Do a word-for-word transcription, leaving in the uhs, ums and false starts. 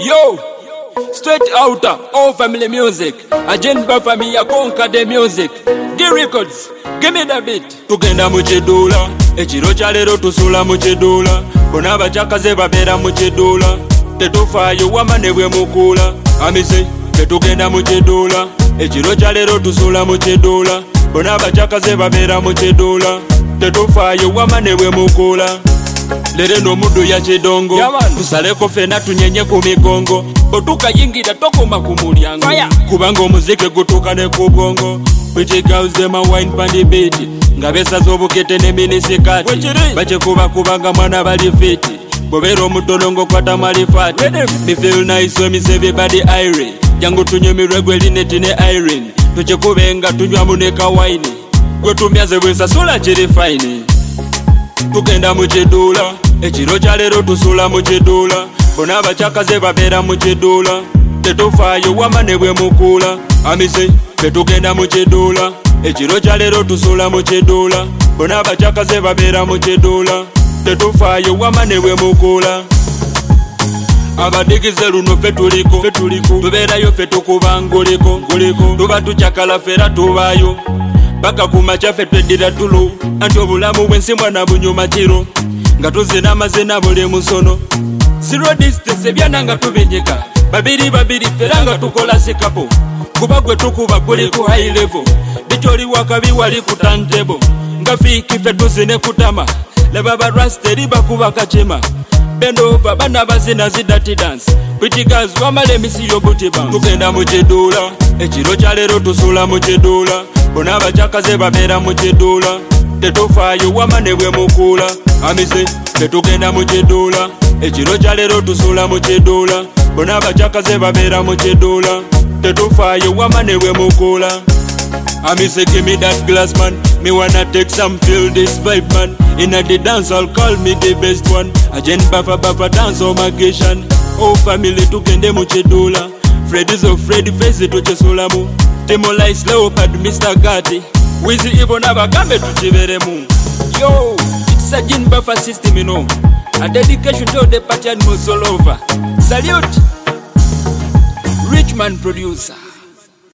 Yo, straight outer, all family music. Agenda for me, I conquer the music. G records, give me the beat. Tugenda muchedula, echiro chalero tusula muchedula. Bonaba chakaze babera muchedula. Tetufayo wamanebwe mukula. Amise, tetugenda muchedula. Echiro chalero tusula muchedula. Bonaba chakaze babera muchedula. Tetufayo wamanebwe mukula. Lere no mudu ya chidongo tusaleko fena tunyenye ku migongo botuka yingira tokoma ku mulyango kubango muzike gutuka ne ku bongo pretty girls them a wine pandi beat ngabesa zobukete ne minisikati bache kuba kubanga mwana bali fit bobero mutolongo kwata mali fat me feel nice so me say everybody irene jangu tunye mirego lineti ne irene tuche kubenga tunywa muneka wine gwetumyaze bwesa sula chiri fine. Tugenda muchedula, echiro chalero tusula muchedula. Bonaba chakaze babera muchedula. Tetufayo wamanebwe mukula. Amise, tetugenda muchedula. Echiro chalero tusula muchedula. Bonaba chakaze babera muchedula. Tetufayo wamanebwe mukula. Abadigize luno fetuliko, fetuliko. Tuberayo fetukubanguliko, nguliko. Tuba tuchakala fera tubayo. Baka kumacha fetwedira tulu anti obulamu bwensi mwana bunyuma kiro nga tuzina mazina buli musono zero distance ebyana nga tubinyika babiri babiri feranga tukola sikapo kubagwe tukuba kuli ku high level bicholi wakabi wali ku tantebo nga fiki fetuzine kutama leba barasteri bakuba kachema bendo babana bazina zidati dance pretty girls wamale misiyo butiba tugenda muchedula echiro chalero tusula muchedula bonaba chakaze babera muchedula tetufayo wamanebwe mukula amise tetugenda muchedula echiro chalero tusula muchedula bonaba chakaze babera muchedula tetufayo wamanebwe mukula amise give me that glass man me wanna take some feel this vibe man inna the dance I'll call me the best one agent bafa bafa dance on magician oh family tugende muchedula Freddy's of Freddy face tuchesulamu Timo Lice Leopard Mister Gatti Wizi Ibo Nabagambe tuchiveremu. Yo, it's a gin buffer system you know. A dedication to the party and all over. Salute Richman producer.